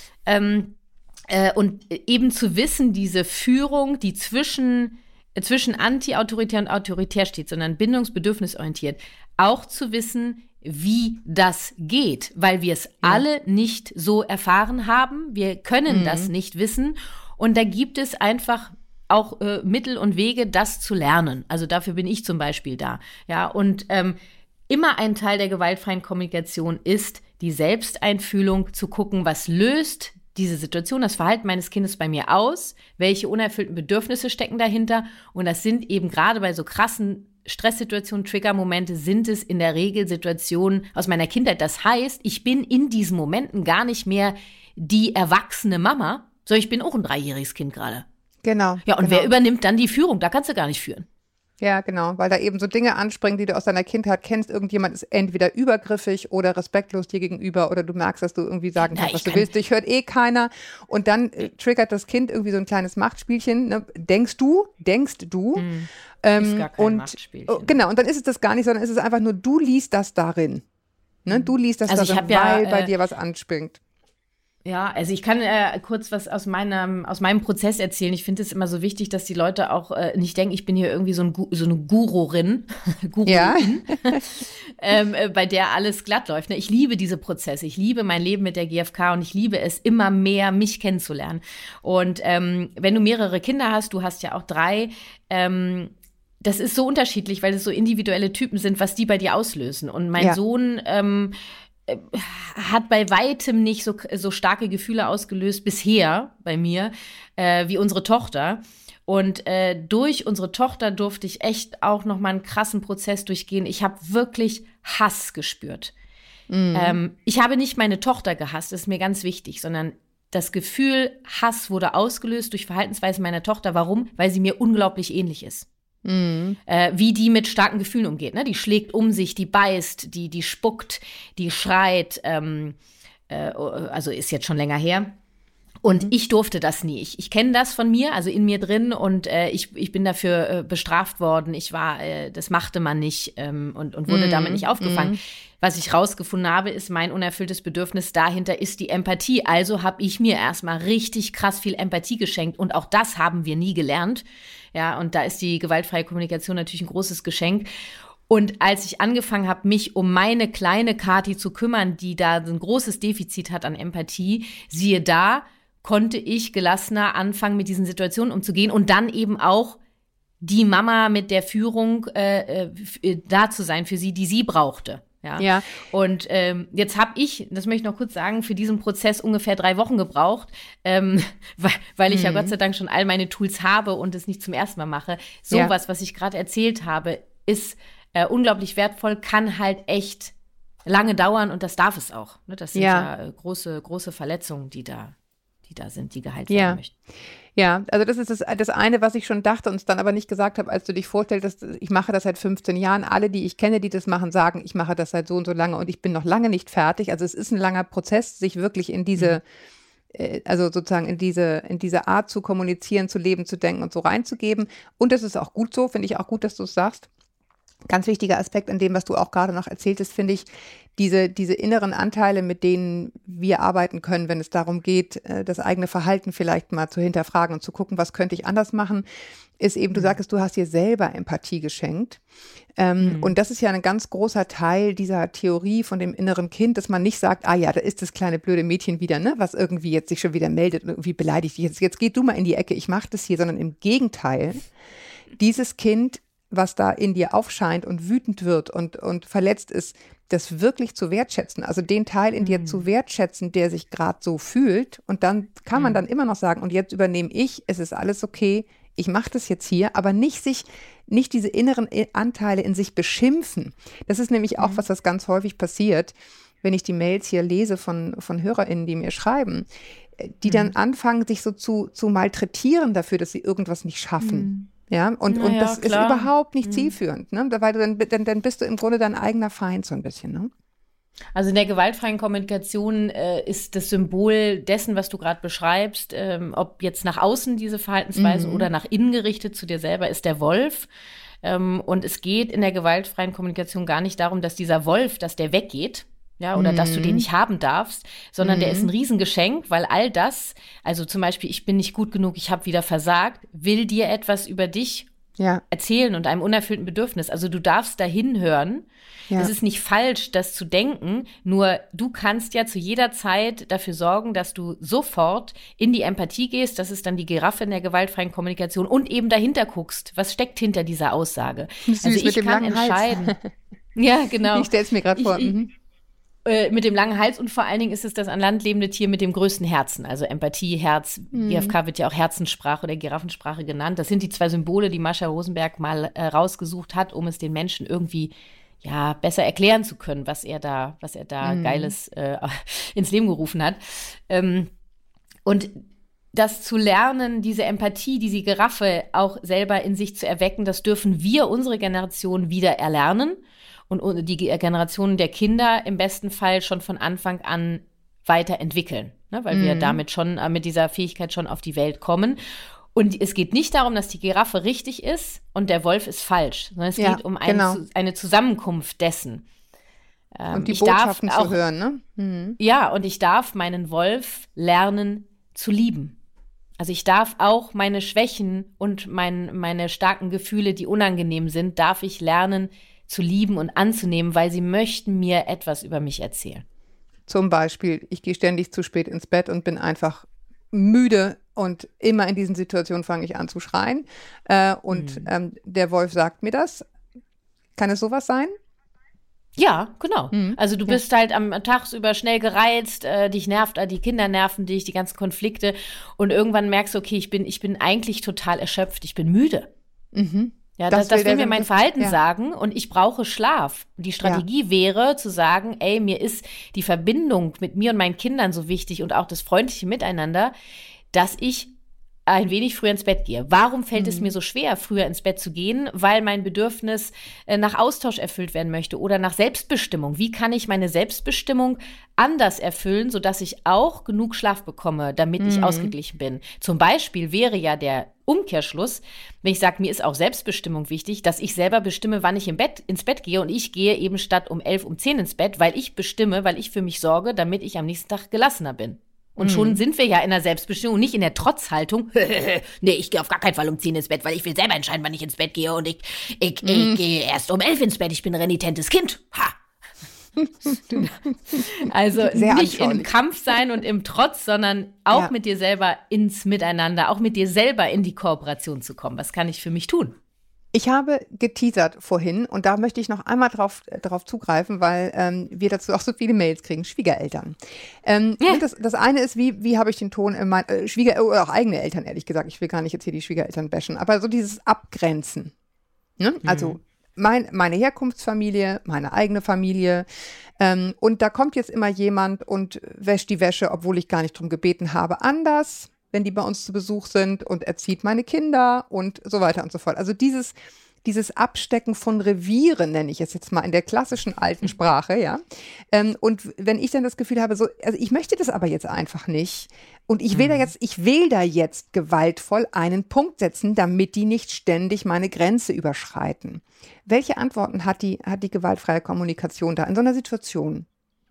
Und eben zu wissen, diese Führung, die zwischen anti-autoritär und autoritär steht, sondern bindungsbedürfnisorientiert, auch zu wissen, wie das geht, weil wir es alle nicht so erfahren haben. Wir können das nicht wissen. Und da gibt es einfach auch Mittel und Wege, das zu lernen. Also dafür bin ich zum Beispiel da. Ja, und immer ein Teil der gewaltfreien Kommunikation ist, die Selbsteinfühlung, zu gucken, was löst diese Situation, das Verhalten meines Kindes bei mir aus, welche unerfüllten Bedürfnisse stecken dahinter. Und das sind eben gerade bei so krassen Stresssituationen, Triggermomente, sind es in der Regel Situationen aus meiner Kindheit. Das heißt, ich bin in diesen Momenten gar nicht mehr die erwachsene Mama, sondern ich bin auch ein 3-jähriges Kind gerade.
Genau.
Ja, und wer übernimmt dann die Führung? Da kannst du gar nicht führen.
Ja, genau, weil da eben so Dinge anspringen, die du aus deiner Kindheit kennst. Irgendjemand ist entweder übergriffig oder respektlos dir gegenüber, oder du merkst, dass du irgendwie sagen kannst, was du willst. Dich hört eh keiner. Und dann triggert das Kind irgendwie so ein kleines Machtspielchen. Ne? Denkst du?
Ist gar kein Machtspielchen.
Genau, und dann ist es das gar nicht, sondern ist es einfach nur, du liest das darin. Ne? Du liest das darin, weil bei dir was anspringt.
Ja, also ich kann kurz was aus meinem Prozess erzählen. Ich finde es immer so wichtig, dass die Leute auch nicht denken, ich bin hier irgendwie so eine Gururin, bei der alles glatt läuft. Ne? Ich liebe diese Prozesse. Ich liebe mein Leben mit der GfK und ich liebe es immer mehr, mich kennenzulernen. Und wenn du mehrere Kinder hast, du hast ja auch 3, das ist so unterschiedlich, weil es so individuelle Typen sind, was die bei dir auslösen. Und mein Sohn hat bei weitem nicht so starke Gefühle ausgelöst bisher bei mir wie unsere Tochter. Und durch unsere Tochter durfte ich echt auch noch mal einen krassen Prozess durchgehen. Ich habe wirklich Hass gespürt. Ich habe nicht meine Tochter gehasst, das ist mir ganz wichtig, sondern das Gefühl Hass wurde ausgelöst durch Verhaltensweisen meiner Tochter. Warum? Weil sie mir unglaublich ähnlich ist. Wie die mit starken Gefühlen umgeht. Ne? Die schlägt um sich, die beißt, die spuckt, die schreit. Also ist jetzt schon länger her. Und ich durfte das nie. Ich kenne das von mir, also in mir drin. Und ich bin dafür bestraft worden. Das machte man nicht und wurde damit nicht aufgefangen. Was ich rausgefunden habe, ist mein unerfülltes Bedürfnis. Dahinter ist die Empathie. Also habe ich mir erstmal richtig krass viel Empathie geschenkt. Und auch das haben wir nie gelernt. Ja, und da ist die gewaltfreie Kommunikation natürlich ein großes Geschenk. Und als ich angefangen habe, mich um meine kleine Kathi zu kümmern, die da ein großes Defizit hat an Empathie, siehe da, konnte ich gelassener anfangen, mit diesen Situationen umzugehen und dann eben auch die Mama mit der Führung da zu sein für sie, die sie brauchte. Ja. Und jetzt habe ich, das möchte ich noch kurz sagen, für diesen Prozess ungefähr 3 Wochen gebraucht, weil ich ja Gott sei Dank schon all meine Tools habe und es nicht zum ersten Mal mache. Sowas, was ich gerade erzählt habe, ist unglaublich wertvoll, kann halt echt lange dauern und das darf es auch. Ne? Das sind ja große Verletzungen, die da sind, die geheilt werden möchten.
Ja, also das ist das eine, was ich schon dachte und es dann aber nicht gesagt habe, als du dich vorstelltest, ich mache das seit 15 Jahren. Alle, die ich kenne, die das machen, sagen, ich mache das seit so und so lange und ich bin noch lange nicht fertig. Also es ist ein langer Prozess, sich wirklich in diese, also sozusagen in diese Art zu kommunizieren, zu leben, zu denken und so reinzugeben. Und das ist auch gut so, finde ich auch gut, dass du es sagst. Ganz wichtiger Aspekt an dem, was du auch gerade noch erzähltest, finde ich, diese inneren Anteile, mit denen wir arbeiten können, wenn es darum geht, das eigene Verhalten vielleicht mal zu hinterfragen und zu gucken, was könnte ich anders machen, ist eben, du sagtest, du hast dir selber Empathie geschenkt. Und das ist ja ein ganz großer Teil dieser Theorie von dem inneren Kind, dass man nicht sagt, da ist das kleine blöde Mädchen wieder, ne, was irgendwie jetzt sich schon wieder meldet und irgendwie beleidigt. Jetzt geh du mal in die Ecke, ich mache das hier, sondern im Gegenteil, dieses Kind, was da in dir aufscheint und wütend wird und verletzt ist, das wirklich zu wertschätzen, also den Teil in dir zu wertschätzen, der sich gerade so fühlt und dann kann man dann immer noch sagen, und jetzt übernehme ich, es ist alles okay, ich mache das jetzt hier, aber nicht diese inneren Anteile in sich beschimpfen. Das ist nämlich auch was ganz häufig passiert, wenn ich die Mails hier lese von HörerInnen, die mir schreiben, die dann anfangen, sich so zu malträtieren dafür, dass sie irgendwas nicht schaffen. Ja, und das ist überhaupt nicht zielführend, ne? Weil dann bist du im Grunde dein eigener Feind so ein bisschen, ne?
Also in der gewaltfreien Kommunikation ist das Symbol dessen, was du gerade beschreibst, ob jetzt nach außen diese Verhaltensweise oder nach innen gerichtet zu dir selber, ist der Wolf. Und es geht in der gewaltfreien Kommunikation gar nicht darum, dass dieser Wolf, dass der weggeht. Ja, oder dass du den nicht haben darfst, sondern der ist ein Riesengeschenk, weil all das, also zum Beispiel, ich bin nicht gut genug, ich habe wieder versagt, will dir etwas über dich erzählen und einem unerfüllten Bedürfnis. Also du darfst dahin hören. Ja. Es ist nicht falsch, das zu denken, nur du kannst ja zu jeder Zeit dafür sorgen, dass du sofort in die Empathie gehst, das ist dann die Giraffe in der gewaltfreien Kommunikation und eben dahinter guckst, was steckt hinter dieser Aussage.
Süß, also ich kann entscheiden.
Ja, genau.
Ich stell's mir gerade vor.
Mit dem langen Hals und vor allen Dingen ist es das an Land lebende Tier mit dem größten Herzen, also Empathie, Herz. IFK wird ja auch Herzenssprache oder Giraffensprache genannt. Das sind die 2 Symbole, die Mascha Rosenberg mal rausgesucht hat, um es den Menschen irgendwie besser erklären zu können, was er da Geiles ins Leben gerufen hat. Und das zu lernen, diese Empathie, diese Giraffe auch selber in sich zu erwecken, das dürfen wir, unsere Generation, wieder erlernen. Und die Generationen der Kinder im besten Fall schon von Anfang an weiterentwickeln, ne? Weil wir damit schon mit dieser Fähigkeit schon auf die Welt kommen. Und es geht nicht darum, dass die Giraffe richtig ist und der Wolf ist falsch, sondern es geht um eine Zusammenkunft dessen.
Und die Botschaften zu hören, ne?
Ja, und ich darf meinen Wolf lernen zu lieben. Also ich darf auch meine Schwächen und meine starken Gefühle, die unangenehm sind, darf ich lernen zu lieben und anzunehmen, weil sie möchten mir etwas über mich erzählen.
Zum Beispiel, ich gehe ständig zu spät ins Bett und bin einfach müde und immer in diesen Situationen fange ich an zu schreien. Der Wolf sagt mir das. Kann es sowas sein?
Ja, genau. Also du bist halt am tagsüber schnell gereizt, dich nervt, die Kinder nerven dich, die ganzen Konflikte und irgendwann merkst du, okay, ich bin eigentlich total erschöpft, ich bin müde. Ja, das will mir mein Verhalten sagen und ich brauche Schlaf. Die Strategie wäre zu sagen, mir ist die Verbindung mit mir und meinen Kindern so wichtig und auch das freundliche Miteinander, dass ich ein wenig früher ins Bett gehe. Warum fällt es mir so schwer, früher ins Bett zu gehen? Weil mein Bedürfnis nach Austausch erfüllt werden möchte oder nach Selbstbestimmung. Wie kann ich meine Selbstbestimmung anders erfüllen, sodass ich auch genug Schlaf bekomme, damit ich ausgeglichen bin? Zum Beispiel wäre ja der Umkehrschluss, wenn ich sage, mir ist auch Selbstbestimmung wichtig, dass ich selber bestimme, wann ich ins Bett gehe und ich gehe eben statt um 11, um 10 ins Bett, weil ich bestimme, weil ich für mich sorge, damit ich am nächsten Tag gelassener bin. Und schon sind wir ja in der Selbstbestimmung, nicht in der Trotzhaltung. Nee, ich gehe auf gar keinen Fall um 10 ins Bett, weil ich will selber entscheiden, wann ich ins Bett gehe. Und ich gehe erst um 11 ins Bett. Ich bin ein renitentes Kind. Ha! Also sehr nicht im Kampf sein und im Trotz, sondern auch mit dir selber ins Miteinander, auch mit dir selber in die Kooperation zu kommen. Was kann ich für mich tun?
Ich habe geteasert vorhin und da möchte ich noch einmal drauf zugreifen, weil wir dazu auch so viele Mails kriegen, Schwiegereltern. Das eine ist, wie habe ich den Ton in oder auch eigene Eltern, ehrlich gesagt. Ich will gar nicht jetzt hier die Schwiegereltern bashen, aber so dieses Abgrenzen. Ne? Also meine Herkunftsfamilie, meine eigene Familie. Und da kommt jetzt immer jemand und wäscht die Wäsche, obwohl ich gar nicht drum gebeten habe, anders, wenn die bei uns zu Besuch sind und erzieht meine Kinder und so weiter und so fort. Also dieses Abstecken von Revieren, nenne ich es jetzt mal in der klassischen alten Sprache, ja. Und wenn ich dann das Gefühl habe, also ich möchte das aber jetzt einfach nicht und ich will da jetzt gewaltvoll einen Punkt setzen, damit die nicht ständig meine Grenze überschreiten. Welche Antworten hat die gewaltfreie Kommunikation da in so einer Situation?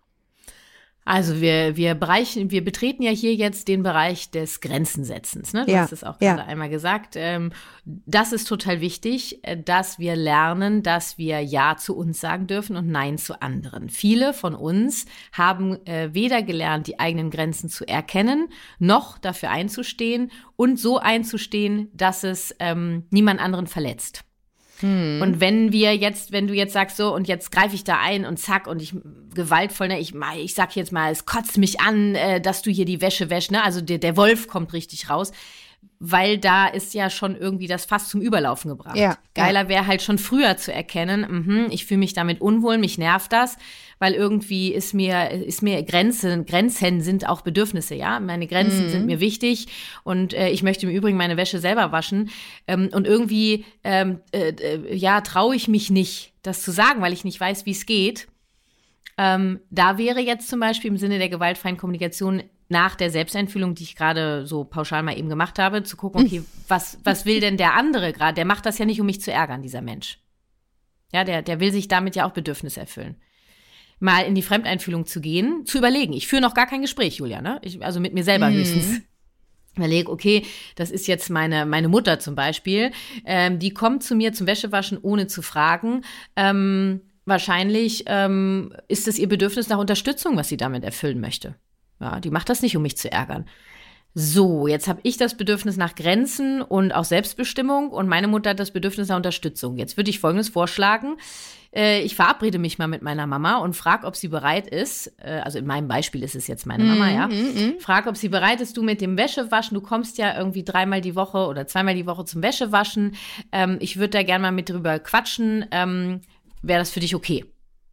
Also wir betreten ja hier jetzt den Bereich des Grenzensetzens. Ne? Du hast es auch gerade einmal gesagt. Das ist total wichtig, dass wir lernen, dass wir Ja zu uns sagen dürfen und Nein zu anderen. Viele von uns haben weder gelernt, die eigenen Grenzen zu erkennen, noch dafür einzustehen und so einzustehen, dass es niemand anderen verletzt. Und wenn du jetzt sagst, so, und jetzt greife ich da ein und zack, und ich gewaltvoll, ne, ich sag jetzt mal, es kotzt mich an, dass du hier die Wäsche wäschst, ne, also der Wolf kommt richtig raus, weil da ist ja schon irgendwie das Fass zum Überlaufen gebracht. Ja, Geiler wäre halt schon früher zu erkennen, ich fühle mich damit unwohl, mich nervt das, weil irgendwie ist mir Grenzen sind auch Bedürfnisse, ja. Meine Grenzen sind mir wichtig und ich möchte im Übrigen meine Wäsche selber waschen. Und irgendwie, traue ich mich nicht, das zu sagen, weil ich nicht weiß, wie es geht. Da wäre jetzt zum Beispiel im Sinne der gewaltfreien Kommunikation nach der Selbsteinfühlung, die ich gerade so pauschal mal eben gemacht habe, zu gucken, okay, was will denn der andere gerade? Der macht das ja nicht, um mich zu ärgern, dieser Mensch. Ja, der will sich damit ja auch Bedürfnisse erfüllen. Mal in die Fremdeinfühlung zu gehen, zu überlegen. Ich führe noch gar kein Gespräch, Julia, ne? Also mit mir selber höchstens. Überlege, okay, das ist jetzt meine Mutter zum Beispiel. Die kommt zu mir zum Wäschewaschen, ohne zu fragen. Wahrscheinlich ist es ihr Bedürfnis nach Unterstützung, was sie damit erfüllen möchte. Ja, die macht das nicht, um mich zu ärgern. So, jetzt habe ich das Bedürfnis nach Grenzen und auch Selbstbestimmung und meine Mutter hat das Bedürfnis nach Unterstützung. Jetzt würde ich Folgendes vorschlagen. Ich verabrede mich mal mit meiner Mama und frage, ob sie bereit ist, also in meinem Beispiel ist es jetzt meine Mama, ja, frage, ob sie bereit ist, du mit dem Wäschewaschen, du kommst ja irgendwie 3-mal die Woche oder 2-mal die Woche zum Wäschewaschen. Ich würde da gerne mal mit drüber quatschen. Wäre das für dich okay?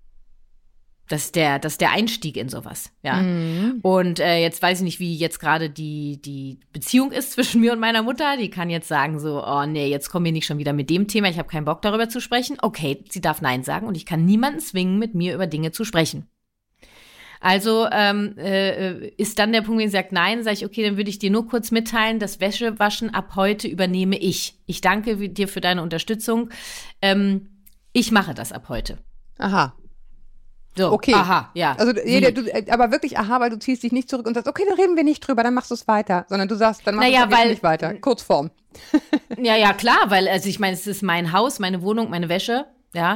Das ist der Einstieg in sowas, ja. Und jetzt weiß ich nicht, wie jetzt gerade die Beziehung ist zwischen mir und meiner Mutter. Die kann jetzt sagen so, oh nee, jetzt kommen wir nicht schon wieder mit dem Thema, ich habe keinen Bock darüber zu sprechen. Okay, sie darf Nein sagen und ich kann niemanden zwingen, mit mir über Dinge zu sprechen. Also ist dann der Punkt, wenn sie sagt Nein, sage ich, okay, dann würde ich dir nur kurz mitteilen, das Wäschewaschen ab heute übernehme ich. Ich danke dir für deine Unterstützung. Ich mache das ab heute.
Aha.
So,
okay.
Aha, ja.
Also, aber wirklich aha, weil du ziehst dich nicht zurück und sagst, okay, dann reden wir nicht drüber, dann machst du es weiter. Sondern du sagst, dann machst du es nicht weiter. Kurzform.
Ja, klar, weil, also ich meine, es ist mein Haus, meine Wohnung, meine Wäsche, ja.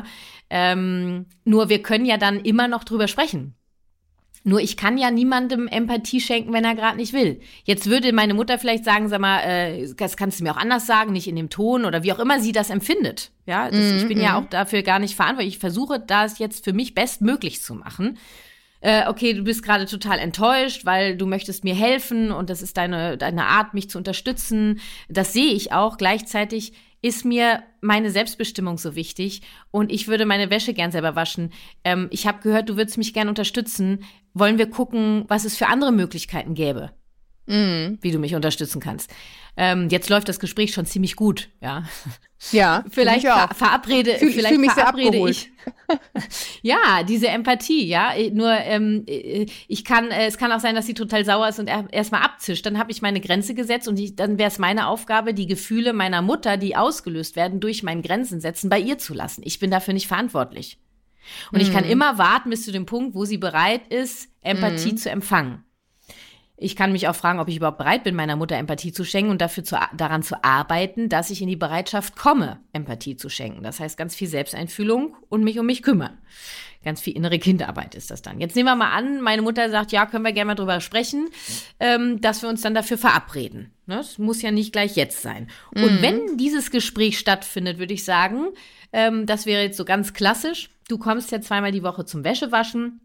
Nur wir können ja dann immer noch drüber sprechen. Nur ich kann ja niemandem Empathie schenken, wenn er gerade nicht will. Jetzt würde meine Mutter vielleicht sagen, sag mal, das kannst du mir auch anders sagen, nicht in dem Ton oder wie auch immer sie das empfindet. Ja, ich bin ja auch dafür gar nicht verantwortlich. Ich versuche, das jetzt für mich bestmöglich zu machen. Okay, du bist gerade total enttäuscht, weil du möchtest mir helfen und das ist deine Art, mich zu unterstützen. Das sehe ich auch. Gleichzeitig ist mir meine Selbstbestimmung so wichtig und ich würde meine Wäsche gern selber waschen. Ich habe gehört, du würdest mich gern unterstützen. Wollen wir gucken, was es für andere Möglichkeiten gäbe, wie du mich unterstützen kannst. Jetzt läuft das Gespräch schon ziemlich gut, ja.
Ja,
vielleicht verabrede
ich.
Ja, diese Empathie, ja. Nur es kann auch sein, dass sie total sauer ist und erstmal abzischt. Dann habe ich meine Grenze gesetzt und dann wäre es meine Aufgabe, die Gefühle meiner Mutter, die ausgelöst werden durch mein Grenzen setzen, bei ihr zu lassen. Ich bin dafür nicht verantwortlich. Und ich kann immer warten bis zu dem Punkt, wo sie bereit ist, Empathie zu empfangen. Ich kann mich auch fragen, ob ich überhaupt bereit bin, meiner Mutter Empathie zu schenken und daran zu arbeiten, dass ich in die Bereitschaft komme, Empathie zu schenken. Das heißt, ganz viel Selbsteinfühlung und mich um mich kümmern. Ganz viel innere Kindarbeit ist das dann. Jetzt nehmen wir mal an, meine Mutter sagt, ja, können wir gerne mal drüber sprechen, dass wir uns dann dafür verabreden. Ne? Das muss ja nicht gleich jetzt sein. Und wenn dieses Gespräch stattfindet, würde ich sagen, das wäre jetzt so ganz klassisch, du kommst ja 2-mal die Woche zum Wäschewaschen.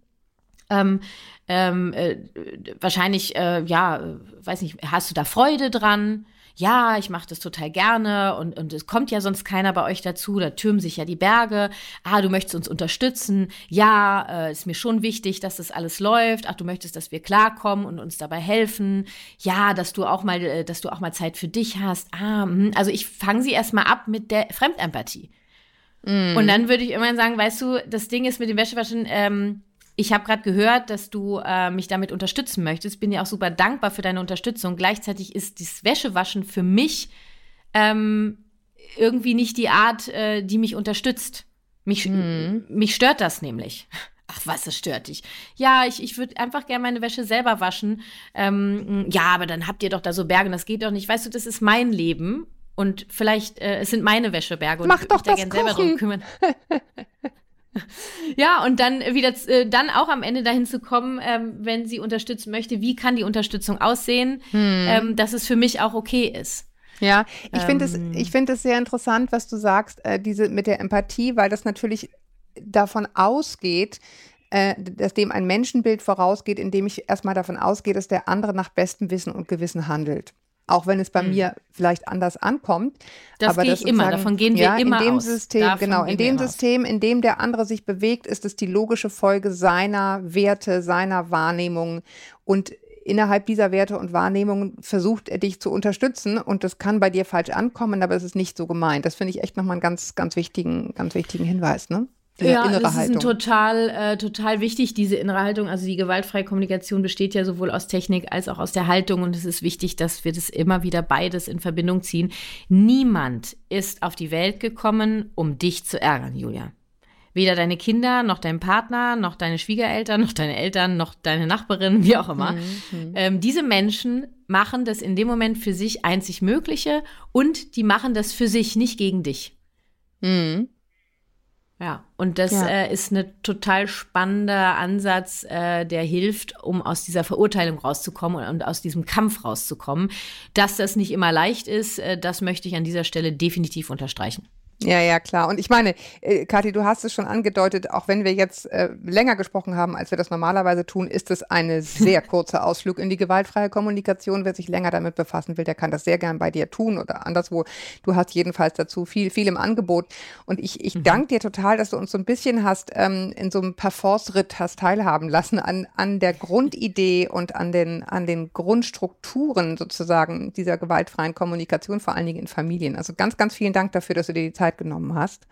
Wahrscheinlich, weiß nicht, hast du da Freude dran? Ja, ich mache das total gerne und es kommt ja sonst keiner bei euch dazu, da türmen sich ja die Berge. Du möchtest uns unterstützen. Ja, ist mir schon wichtig, dass das alles läuft. Du möchtest, dass wir klarkommen und uns dabei helfen. Ja, dass du auch mal Zeit für dich hast. Also ich fange sie erstmal ab mit der Fremdempathie. Und dann würde ich irgendwann sagen, weißt du, das Ding ist mit dem Wäschewaschen, ich habe gerade gehört, dass du mich damit unterstützen möchtest. Bin dir auch super dankbar für deine Unterstützung. Gleichzeitig ist das Wäschewaschen für mich irgendwie nicht die Art, die mich unterstützt. Mich stört das nämlich. Ach was, das stört dich. Ja, ich würde einfach gerne meine Wäsche selber waschen. Ja, aber dann habt ihr doch da so Berge und das geht doch nicht. Weißt du, das ist mein Leben. Und vielleicht, es sind meine Wäscheberge und
Mach
ich
doch
würde mich da
das
gerne selber drum kümmern. Ja, und dann dann auch am Ende dahin zu kommen, wenn sie unterstützen möchte, wie kann die Unterstützung aussehen, dass es für mich auch okay ist.
Ja, ich finde es sehr interessant, was du sagst, diese mit der Empathie, weil das natürlich davon ausgeht, dass dem ein Menschenbild vorausgeht, indem ich erstmal davon ausgehe, dass der andere nach bestem Wissen und Gewissen handelt. Auch wenn es bei mir vielleicht anders ankommt.
Das gehe ich immer, davon gehen wir immer
in dem
aus.
System, genau, in dem System, in dem der andere sich bewegt, ist es die logische Folge seiner Werte, seiner Wahrnehmung. Und innerhalb dieser Werte und Wahrnehmungen versucht er dich zu unterstützen. Und das kann bei dir falsch ankommen, aber es ist nicht so gemeint. Das finde ich echt nochmal einen ganz, ganz wichtigen Hinweis, ne?
Ja, das ist total wichtig, diese innere Haltung. Also die gewaltfreie Kommunikation besteht ja sowohl aus Technik als auch aus der Haltung. Und es ist wichtig, dass wir das immer wieder beides in Verbindung ziehen. Niemand ist auf die Welt gekommen, um dich zu ärgern, Julia. Weder deine Kinder, noch dein Partner, noch deine Schwiegereltern, noch deine Eltern, noch deine Nachbarin, wie auch immer. Diese Menschen machen das in dem Moment für sich einzig Mögliche und die machen das für sich, nicht gegen dich. Ja, und das ist ein total spannender Ansatz, der hilft, um aus dieser Verurteilung rauszukommen und aus diesem Kampf rauszukommen. Dass das nicht immer leicht ist, das möchte ich an dieser Stelle definitiv unterstreichen.
Ja, klar. Und ich meine, Kathi, du hast es schon angedeutet, auch wenn wir jetzt länger gesprochen haben, als wir das normalerweise tun, ist es eine sehr kurze Ausflug in die gewaltfreie Kommunikation. Wer sich länger damit befassen will, der kann das sehr gern bei dir tun oder anderswo. Du hast jedenfalls dazu viel im Angebot. Und ich danke dir total, dass du uns so ein bisschen hast in so einem Parforce-Ritt hast teilhaben lassen an der Grundidee und an den Grundstrukturen sozusagen dieser gewaltfreien Kommunikation, vor allen Dingen in Familien. Also ganz, ganz vielen Dank dafür, dass du dir die Zeit genommen hast,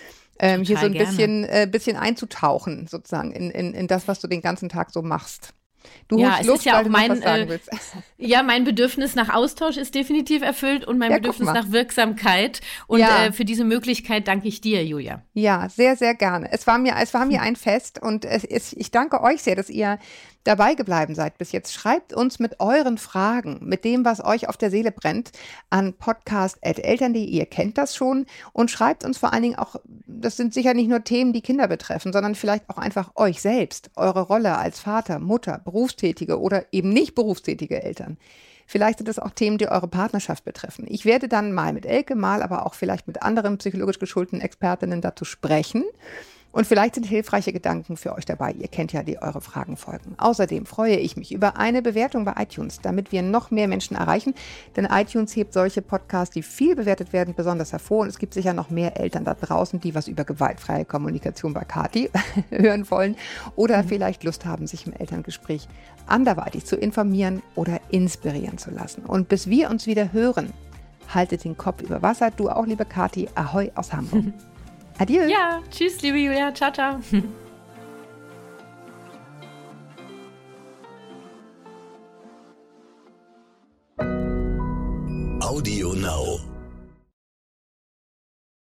hier so ein bisschen einzutauchen sozusagen in das, was du den ganzen Tag so machst. Du holst Luft,
ist ja
weil
auch
du noch was sagen willst.
Mein Bedürfnis nach Austausch ist definitiv erfüllt und mein Bedürfnis nach Wirksamkeit. Und für diese Möglichkeit danke ich dir, Julia.
Ja, sehr, sehr gerne. Es war mir ein Fest und ich danke euch sehr, dass ihr dabei geblieben seid bis jetzt. Schreibt uns mit euren Fragen, mit dem, was euch auf der Seele brennt, an podcast@eltern.de. Ihr kennt das schon und schreibt uns vor allen Dingen auch, das sind sicher nicht nur Themen, die Kinder betreffen, sondern vielleicht auch einfach euch selbst, eure Rolle als Vater, Mutter, berufstätige oder eben nicht berufstätige Eltern. Vielleicht sind es auch Themen, die eure Partnerschaft betreffen. Ich werde dann mal mit Elke, mal aber auch vielleicht mit anderen psychologisch geschulten Expertinnen dazu sprechen. Und vielleicht sind hilfreiche Gedanken für euch dabei. Ihr kennt ja eure Fragenfolgen. Außerdem freue ich mich über eine Bewertung bei iTunes, damit wir noch mehr Menschen erreichen. Denn iTunes hebt solche Podcasts, die viel bewertet werden, besonders hervor. Und es gibt sicher noch mehr Eltern da draußen, die was über gewaltfreie Kommunikation bei Kathi hören wollen oder vielleicht Lust haben, sich im Elterngespräch anderweitig zu informieren oder inspirieren zu lassen. Und bis wir uns wieder hören, haltet den Kopf über Wasser. Du auch, liebe Kathi. Ahoi aus Hamburg. Adieu.
Ja, tschüss, liebe Julia. Ciao, ciao.